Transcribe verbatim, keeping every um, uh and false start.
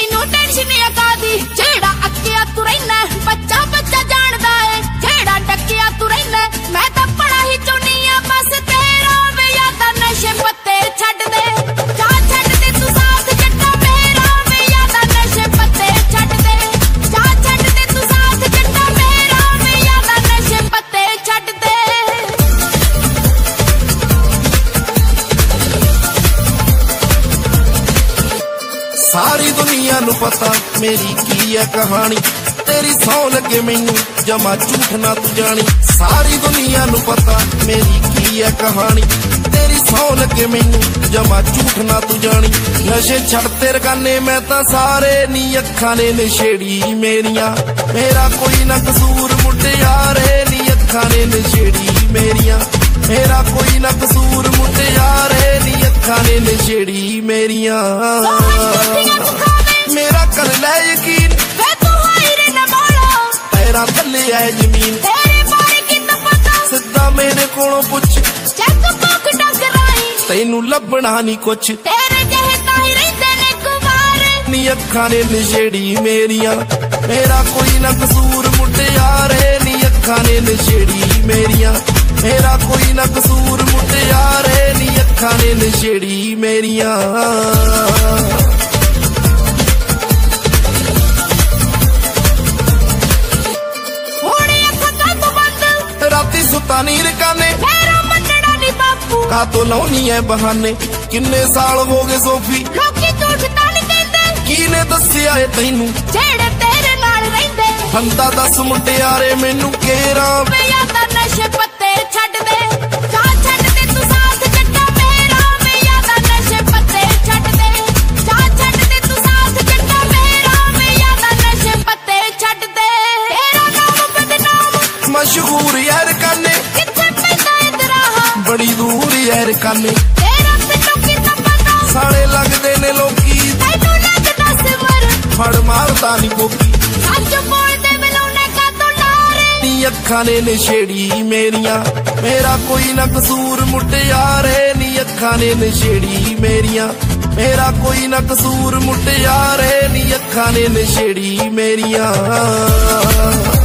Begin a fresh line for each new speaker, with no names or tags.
ਤੈਨੂੰ ਟੈਨਸ਼ਨ ਆ ਕਾਦੀ ਜਿਹੜਾ ਅੱਕਿਆ ਤੂੰ ਰਹਿਣਾ ਬੱਚਾ ਬੱਚਾ ਜਾਣਦਾ ਏ ਜਿਹੜਾ ਡੱਕਿਆ ਤੂੰ ਰਹਿਣਾ ਮੈਂ ਤਾਂ ਬੜਾ ਹੀ ਚਾਹੁੰਦੀ ਆ ਬਸ ਤੇਰਾ ਵੇ ਯਾਦਾਂ ਨਸ਼ੇ ਪੱਤੇ ਛੱਡ ਦੇ ਜਾ ਛੱਡ ਦੇ ਤੂੰ ਸਾਥ ਜੱਟਾ ਮੇਰਾ ਵੇ ਯਾਦਾਂ ਨਸ਼ੇ ਪੱਤੇ ਛੱਡ ਦੇ ਜਾ ਛੱਡ ਦੇ ਤੂੰ ਸਾਥ ਜੱਟਾ ਮੇਰਾ ਵੇ ਯਾਦਾਂ ਨਸ਼ੇ ਪੱਤੇ ਛੱਡ ਦੇ
सारी दुनिया नू पता मेरी की है कहानी तेरी सौ लगे मैनू जमा झूठ ना तू जानी सारी दुनिया नू पता मेरी की है कहानी तेरी सौ लगे मैनू जमा झूठ ना तू जानी नशे छड़ते रगाने मैं तां सारे नी अखां ने नशेड़ी मेरिया मेरा कोई ना कसूर मुटियारे नी अखां ने नशेड़ी मेरिया मेरा कोई ना कसूर मुटियारे नी अखां ने नशेड़ी मेरिया मेरा कर ले यकीन
वे तू हायरे न मोड़ा
पैरां थल्ले है जमीन
तेरे बारे कितना पता
सिद्धा मेरे कोलों पुछ
चेक पॉक डगराई
तैनू लभना नी कुछ
तेरे जहे ताही रहंदे ने कुवारे
नी अखां ने नशेड़ी मेरिया मेरा कोई ना कसूर मुटियारे नी अखां ने नशेड़ी मेरिया मेरा कोई ना कसूर मुटियारे नी अखां ने नशेड़ी मेरिया राती सुता नी रकाने का तो लाउनी है बहाने किन्ने साल हो गए सोफी
लोकी झूठ तां नहीं कहंदे
कीने दस्सिया है तैनू
जेड़े तेरे नाल रहिंदे
बंदा दस मुटियारे मैनू केरा
वे यादां नशे पत्ते छड्ड दे जा छड्ड दे तू साथ जट्टा मेरा वे यादां नशे पत्ते छड्ड दे जा छड्ड दे तू साथ जट्टा मेरा वे यादां नशे पत्ते छड्ड दे तेरा नाम बदनाम
मशहूर यार काने
किथे पैंदा इधराहा
बड़ी दूर यार काने
तेरा पिंडों कितना पता
साले लगदे ने लोकी
तैनू लगदा सिमर
फड़ मारदा नी कोकी
सच बोलदे मिलाउने का तो नारे
नी अखां ने नशेड़ी मेरिया मेरा कोई ना कसूर मुटियारे नी अखां ने नशेड़ी मेरिया मेरा कोई ना कसूर मुटियारे नी अखां ने नशेड़ी मेरिया।